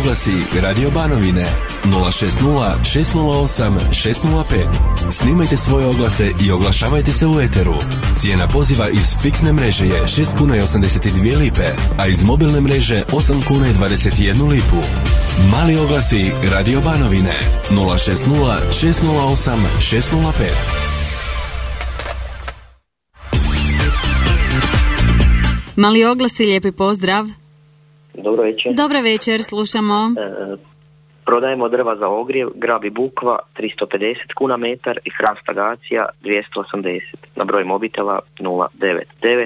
oglasi Radio Banovine 060 608 605. Snimajte svoje oglase i oglašavajte se u eteru. Cijena poziva iz fiksne mreže je 6 kuna i 82 lipe, a iz mobilne mreže 8 kuna i 21 lipu. Mali oglasi Radio Banovine 060 608 605. Mali oglasi, lijepi pozdrav. Dobro večer. Dobar večer, slušamo. Prodajemo drva za ogrjev, grab i bukva 350 kuna metar i hrast agacija 280. Na broj mobitela 099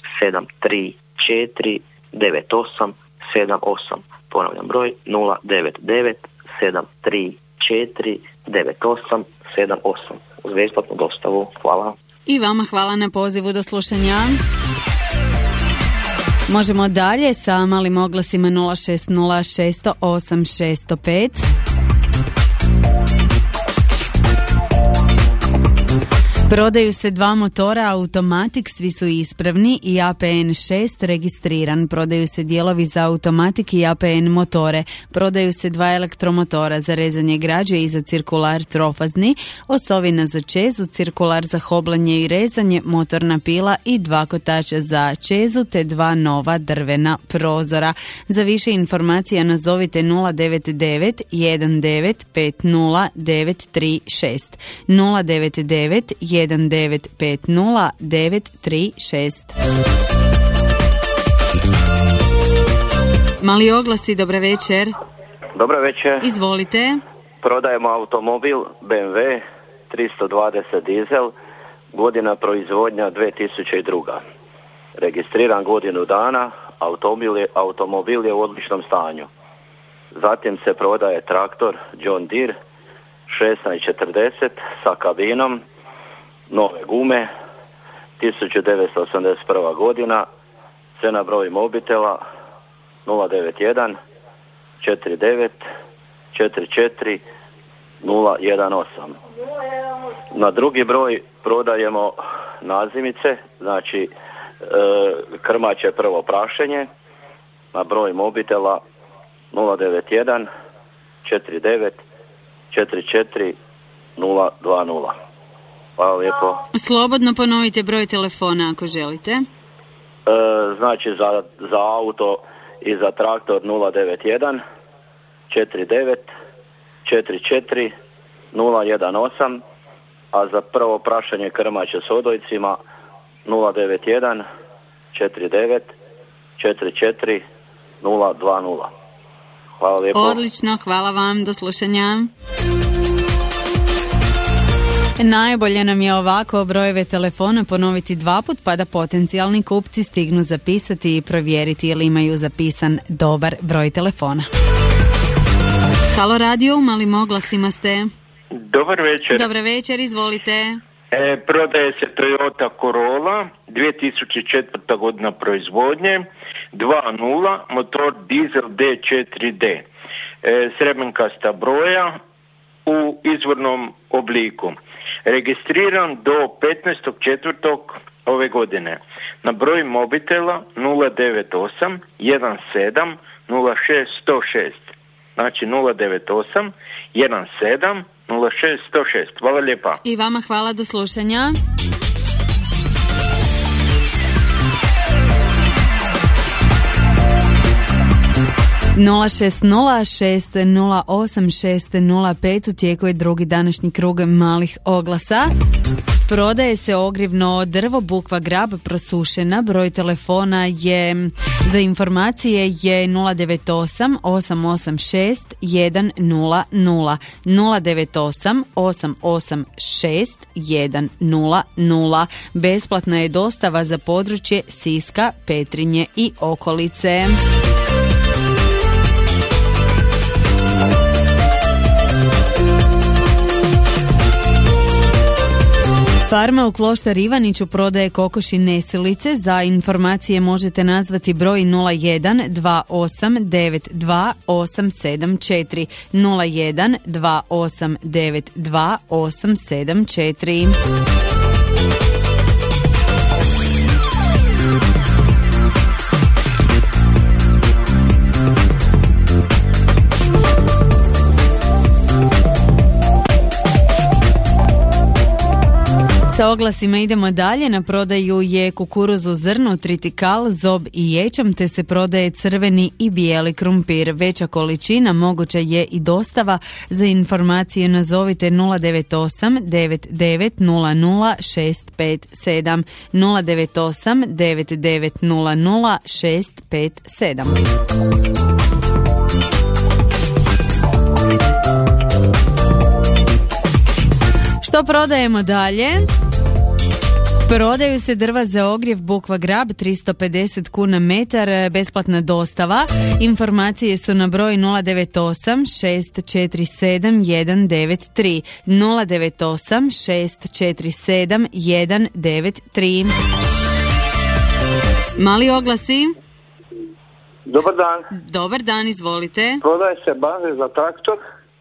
734 98 78. Ponavljam broj 099 734 98 78. Uz besplatnu dostavu. Hvala. I vama hvala na pozivu, do slušanja. Možemo dalje sa malim oglasima 060 608 605. Prodaju se 2 motora Automatic, svi su ispravni i APN 6 registriran. Prodaju se dijelovi za Automatic i APN motore. Prodaju se 2 elektromotora za rezanje građe i za cirkular trofazni, osovina za čezu, cirkular za hoblanje i rezanje, motorna pila i 2 kotača za čezu te 2 nova drvena prozora. Za više informacija nazovite 099 1950 936 099 1950 936. Mali oglasi, dobra večer. Dobro večer. Izvolite. Prodajemo automobil BMW 320 dizel, godina proizvodnja 2002. Registriran godinu dana, automobil je u odličnom stanju. Zatim se prodaje traktor John Deere 1640 sa kabinom, nove gume, 1981. godina, cena broj mobitela 091 49 44 018. Na drugi broj prodajemo nazimice, znači krmače prvo prašenje, na broj mobitela 091 49 44 020. Hvala lijepo. Slobodno ponovite broj telefona ako želite. Znači za auto i za traktor 091 49 44 018, a za prvo prašenje krmače s odojcima 091 49 44 020. Hvala lijepo. Odlično, hvala vam, do slušanja. Najbolje nam je ovako brojeve telefona ponoviti 2 put pa da potencijalni kupci stignu zapisati i provjeriti ili imaju zapisan dobar broj telefona. Halo radio, u malim oglasima ste. Dobar večer. Dobar večer, izvolite. Prodaje se Toyota Corolla 2004. godina proizvodnje 2.0, motor dizel D4D, srebrnkasta broja u izvornom obliku. Registriran do 15.4. ove godine. Na broj mobitela 098 17 06 106. Znači 098 17 06 106. Hvala lijepa. I vama hvala, do slušanja. Nula 608-605 u tijeku je drugi današnji krug malih oglasa. Prodaje se ogrjevno drvo, bukva grab prosušena. Broj telefona je za informacije je 098 886 100 098 886 100. Besplatna je dostava za područje Siska, Petrinje i okolice. Farma u Kloštar Ivaniću prodaje kokoši nesilice. Za informacije možete nazvati broj 01 28 92 874 01 28 92 874. Sa oglasima idemo dalje. Na prodaju je kukuruz u zrnu, tritikal, zob i ječam, te se prodaje crveni i bijeli krumpir. Veća količina, moguća je i dostava. Za informacije nazovite 098 9900 657 098 9900 657. Što prodajemo dalje? Prodaju se drva za ogrjev Bukva Grab, 350 kuna metar, besplatna dostava. Informacije su na broj 098 647 193 098 647 193. Mali oglasi. Dobar dan. Dobar dan, izvolite. Prodaje se baze za traktor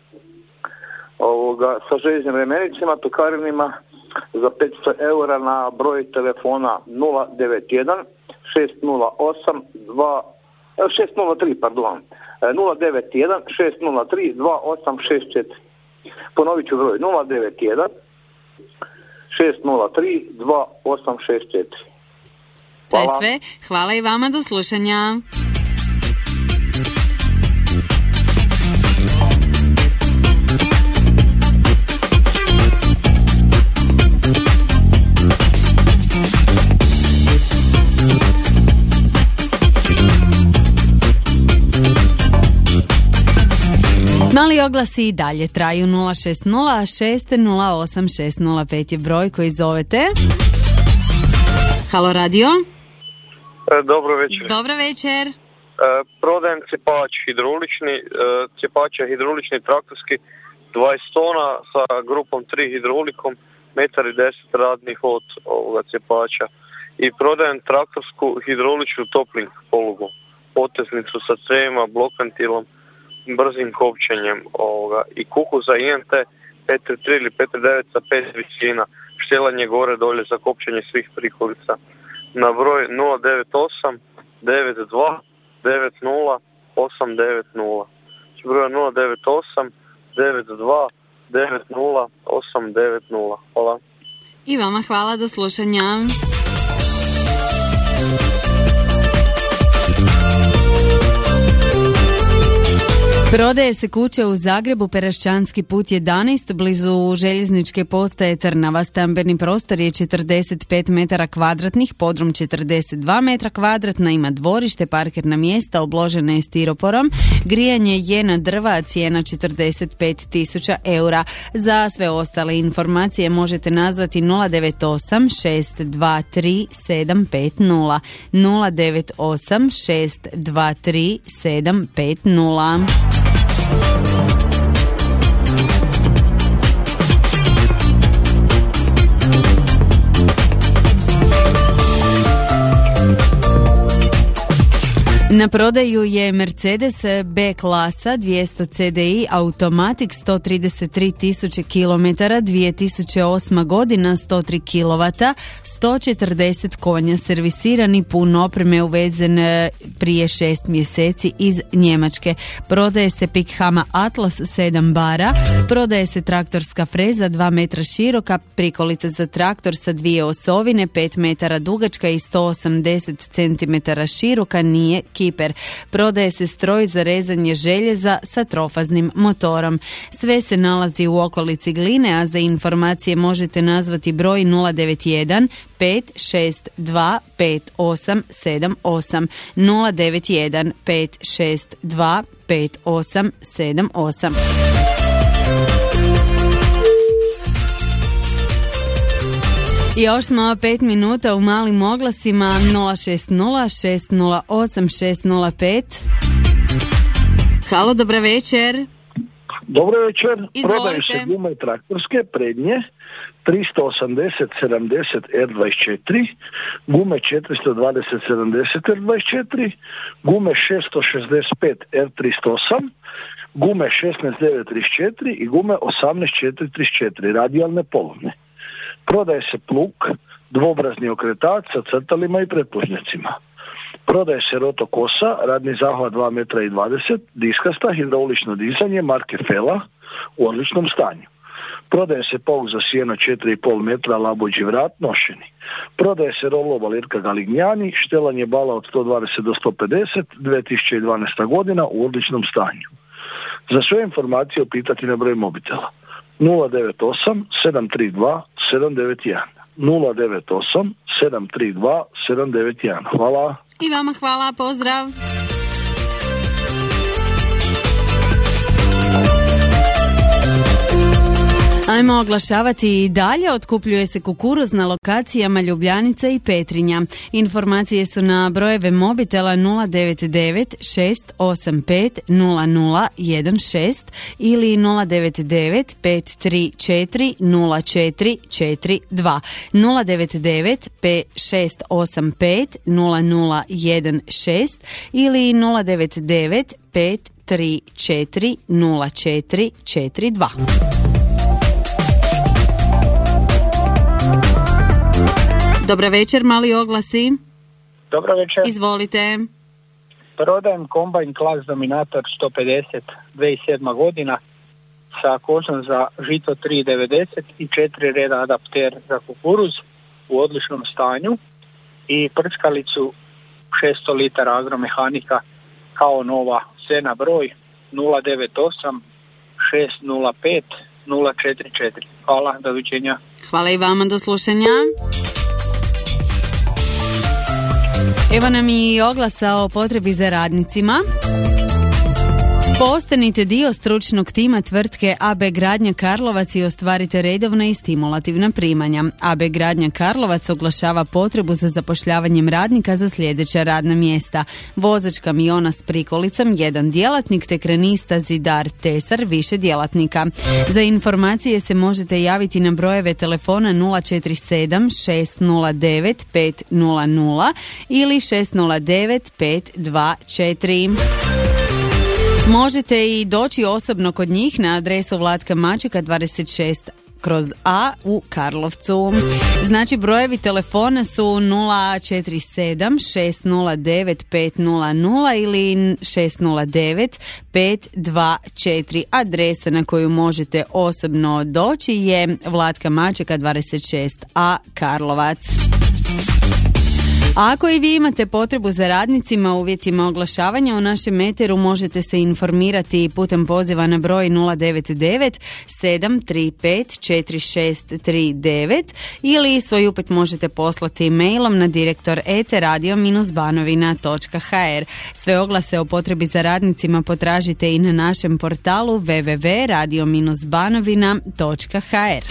sa željeznim remenicima, tokarinima za 500 eura na broj telefona 091 608 603, pardon, 091 603 2864. Ponovit ću broj 091 603 2864. To je sve. Hvala i vama, do slušanja. Mali oglasi i dalje traju. 060 608 605 je broj koji zovete. Halo radio. Dobro večer. Dobro večer. Prodajem cjepač hidraulični, cjepača hidraulični traktorski 20 tona sa grupom 3 hidraulikom, 1,10 m radnih od ovoga cjepača. I prodajem traktorsku hidrauličnu topling polugu, poteznicu sa crijevima, blokventilom, brzim kopčenjem i kuku za INT 533 ili 539 sa 5 visina, štelanje gore dolje za kopčenje svih prikolica. Na broj 098 92 90 890. Broj 098 92 90 890. Hvala. I vama hvala, do slušanja. Prodaje se kuća u Zagrebu, Perašćanski put 11, blizu željezničke postaje Trnava. Stambeni prostor je 45 metara kvadratnih, podrum 42 metra kvadratna, ima dvorište, parkirna mjesta, obložena je stiroporom. Grijanje je na drva, a cijena 45.000 eura. Za sve ostale informacije možete nazvati 098 623 750 098 623 750. Na prodaju je Mercedes B klasa 200 CDI Automatic 133.000 km, 2008. godina, 103 kW, 140 konja, servisirani, pun opreme, uvezen prije 6 mjeseci iz Njemačke. Prodaje se Pik Hama Atlas 7 bara, prodaje se traktorska freza 2 metra široka, prikolica za traktor sa 2 osovine, 5 metara dugačka i 180 cm široka, nije Kiper. Prodaje se stroj za rezanje željeza sa trofaznim motorom. Sve se nalazi u okolici Gline, a za informacije možete nazvati broj 091 562 5878 091 562 5878. I još smo 5 minuta u malim oglasima. 060 608 605. Halo, dobra večer. Dobro večer. Izvolite. Prodaju se gume traktorske prednje 380 70 R24, gume 420 70 R24, gume 665 R38, gume 16934 i gume 18434 radijalne polovne. Prodaje se plug, dvobrazni okretač sa crtalima i pretplužnjacima. Prodaje se rotokosa, radni zahvat 2,20 m, diskasta, hidraulično dizanje marke Fela u odličnom stanju. Prodaje se pauk za sjeno 4,5 metra labuđi vrat nošeni. Prodaje se rolova Lirka Galignjani, štelanje bala od 120 do 150, 2012. godina u odličnom stanju. Za sve informacije upitati na broj mobitela 098 732 791. 098 732 791. Hvala. I vama hvala, pozdrav. Ajmo oglašavati i dalje. Otkupljuje se kukuruz na lokacijama Ljubljanica i Petrinja. Informacije su na brojeve mobitela 099 685 0016 ili 099 534 0442. 099 685 0016 ili 099 534 0442. Dobar večer, mali oglasi. Dobro večer. Izvolite. Prodajem kombajn Klas Dominator 150 2007. godina sa košom za žito 3,90 i 4 reda adapter za kukuruz u odličnom stanju i prskalicu 600 litara agromehanika kao nova, sve na broj 098 605 044. Hvala, doviđenja. Hvala i vama, do slušanja. Evo nam i oglasa o potrebi za radnicima. Postanite dio stručnog tima tvrtke AB Gradnja Karlovac i ostvarite redovna i stimulativna primanja. AB Gradnja Karlovac oglašava potrebu za zapošljavanjem radnika za sljedeća radna mjesta: vozač kamiona s prikolicom 1 djelatnik, te kranista, zidar, tesar više djelatnika. Za informacije se možete javiti na brojeve telefona 047 609 500 ili 609 524. Možete i doći osobno kod njih na adresu Vlatka Mačeka 26/A u Karlovcu. Znači brojevi telefona su 047 609 500 ili 609 524. Adresa na koju možete osobno doći je Vlatka Mačeka 26A Karlovac. A ako i vi imate potrebu za radnicima u uvjetima oglašavanja u našem eteru, možete se informirati putem poziva na broj 099 735 4639 ili svoj upit možete poslati mailom na direktor@radio-banovina.hr. Sve oglase o potrebi za radnicima potražite i na našem portalu www.radio-banovina.hr.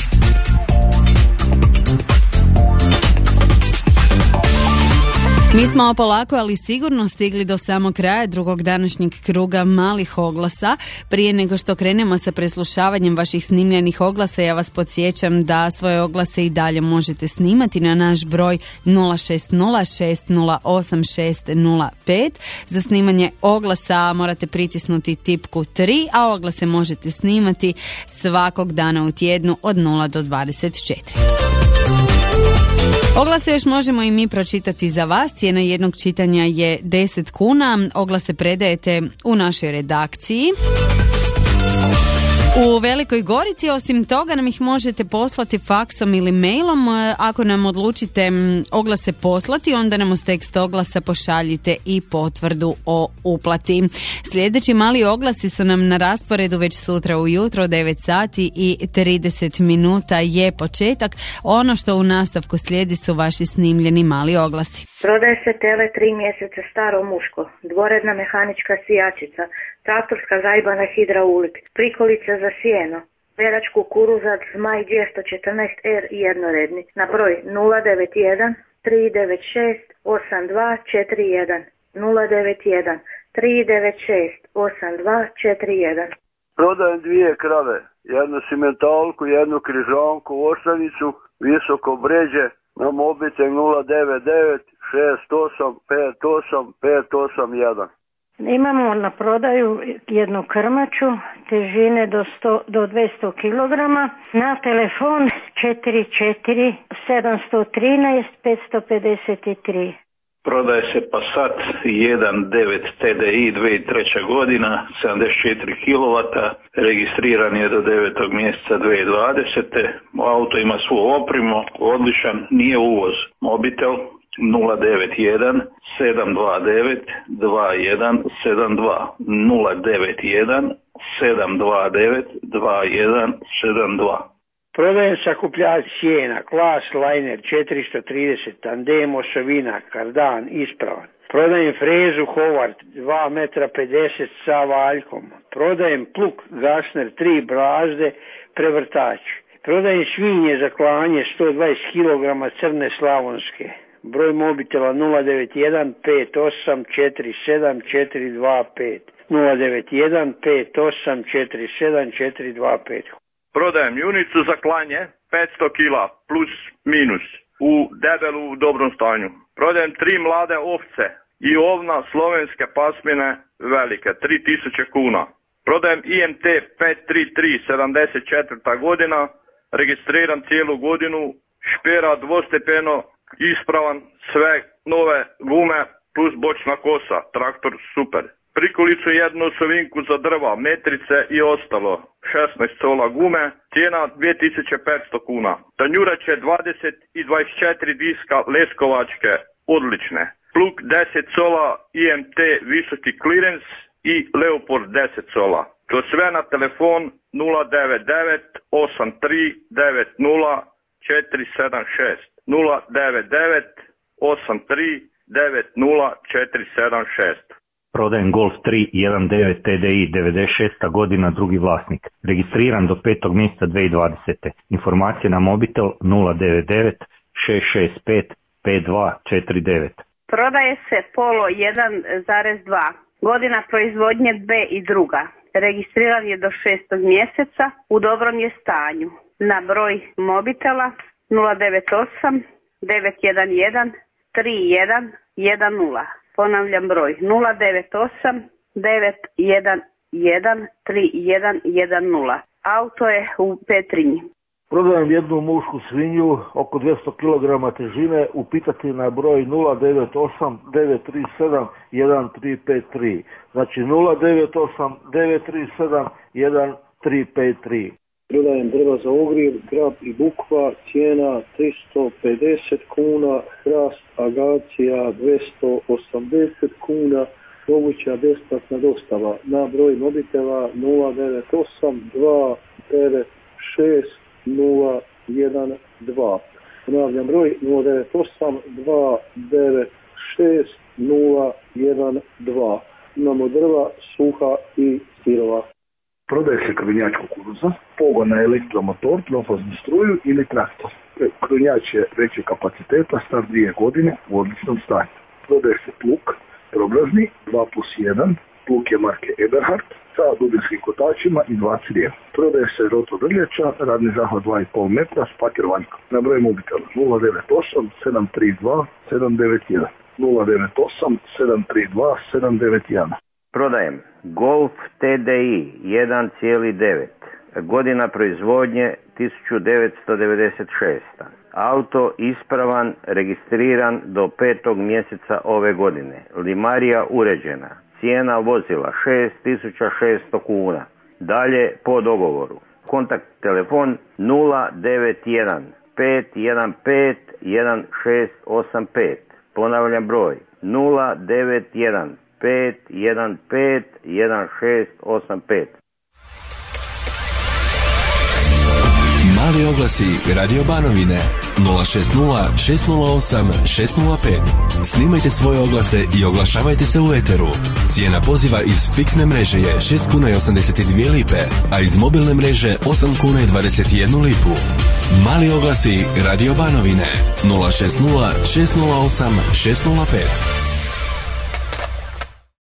Mi smo polako, ali sigurno stigli do samog kraja drugog današnjeg kruga malih oglasa. Prije nego što krenemo sa preslušavanjem vaših snimljenih oglasa, ja vas podsjećam da svoje oglase i dalje možete snimati na naš broj 060608605. Za snimanje oglasa morate pritisnuti tipku 3, a oglase možete snimati svakog dana u tjednu od 0 do 24. Oglase još možemo i mi pročitati za vas. Cijena jednog čitanja je 10 kuna. Oglase predajete u našoj redakciji u Velikoj Gorici. Osim toga nam ih možete poslati faksom ili mailom. Ako nam odlučite oglase poslati, onda nam uz tekst oglasa pošaljite i potvrdu o uplati. Sljedeći mali oglasi su nam na rasporedu već sutra ujutro, 9 sati i 30 minuta je početak. Ono što u nastavku slijedi su vaši snimljeni mali oglasi. Prodaje se tele 3 mjeseca staro muško, dvoredna mehanička sijačica, traktorska zajbana hidraulik, prikolica za sjeno, perač kukuruzac Zmaj 214R i jednoredni, na broj 091 396 8241, 091 396 8241. Prodajem 2 krave, jednu simentalku, jednu križanku, oštranicu, visoko bređe, na mobitel 099 68 58 581. Imamo na prodaju jednu krmaču težine do 200 kg na telefon 44 713 553. Prodaje se Passat 1.9 TDI 2003. godina, 74 kW, registriran je do 9. mjeseca 2020. Auto ima svu opremu, odličan, nije uvoz. Mobitel 091 729 2172 091 729 2172. Prodajem sakupljač sjena, Klas Liner 430, tandem osovina, kardan, ispravan. Prodajem frezu Howard 2,50 metra sa valjkom. Prodajem plug Gasner 3 brazde, prevrtač. Prodajem svinje za klanje 120 kg crne slavonske. Broj mobitela 091 58 47 425. 091 58 47 425. Prodajem junicu za klanje 500 kila plus minus u debelu u dobrom stanju. Prodajem 3 mlade ovce i ovna slovenske pasmine velike 3000 kuna. Prodajem IMT 533 74. godina, registriran cijelu godinu, špera dvostepeno, ispravan, sve nove gume plus bočna kosa, traktor super. Prikolicu jednu osovinku za drva, metrice i ostalo, 16 cola gume, cijena 2500 kuna. Tanjurače 20 i 24 diska leskovačke, odlične. Plug 10 cola IMT visoki clearance i Leopard 10 cola. To sve na telefon 099 83 90 476. 099 83 90 476. Prodajem Golf 3 1.9 TDI 96. godina, drugi vlasnik. Registriran do 5. mjeseca 2020. Informacije na mobitel 099 665 5249. Prodaje se Polo 1.2. Godina proizvodnje B i druga. Registriran je do 6. mjeseca, u dobrom je stanju. Na broj mobitela 098 911 3110. Ponavljam broj 098 911 3110. Auto je u Petrinji. Prodajem jednu mušku svinju oko 200 kg težine, upitati na broj 098 937 1353. Znači 098 937 1353. Prodajem drva za ogrijev, grab i bukva, cijena 350 kuna, hrast, agacija 280 kuna, moguća besplatna dostava na broj mobitela 098 296 012. Ponavljam broj 098 296 012. Imamo drva, suha i sirova. Prodaje se krunjač kukuruza, pogon na elektromotor, trofaznu struju ili traktor. Krunjač je većeg kapaciteta, star 2 godine, u odličnom stanju. Prodaje se plug, trobrazni, 2+1, plug je marke Eberhard, sa dubinskim kotačima i 2 crijeva. Prodaje se rotodrljača, radni zahvat 2,5 metra s paker vanjkom. Na broj mobitela 098 732 791. 098 732 791. Prodajem Golf TDI 1.9, godina proizvodnje 1996. Auto ispravan, registriran do 5. mjeseca ove godine. Limarija uređena. Cijena vozila 6600 kuna. Dalje po dogovoru. Kontakt telefon 091 515 1685. Ponavljam broj 091 515 1685. Mali oglasi Radio Banovine 060 608 605. Snimajte svoje oglase i oglašavajte se u eteru. Cijena poziva iz fiksne mreže je 6 kuna i 82 lipe, a iz mobilne mreže 8 kuna i 21 lipu. Mali oglasi Radio Banovine 060 608 605.